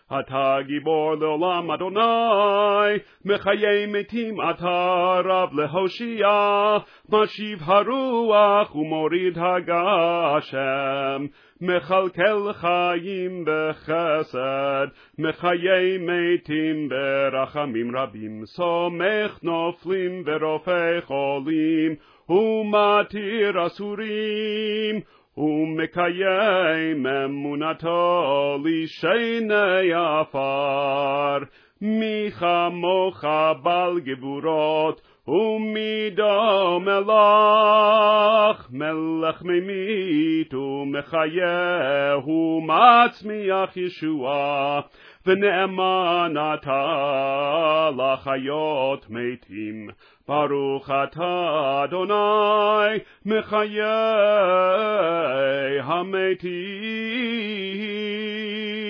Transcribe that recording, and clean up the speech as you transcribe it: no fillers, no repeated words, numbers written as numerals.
אתה גיבור לעולם אדוני, מחיי מתים אתה רב להושיע, משיב הרוח ומוריד הגשם, מכלכל חיים בחסד, מחיי מתים ברחמים רבים, סומך נופלים ורופא חולים, ומתיר אסורים, ומקיים אמונתו לשני עפר. מי כמוך בעל גבורות, ומידו מלך, מלך ממית ומחיה, ומצמיח ישועה, ונאמן אתה לחיות מתים. ברוך אתה אדוני מחיי המתים.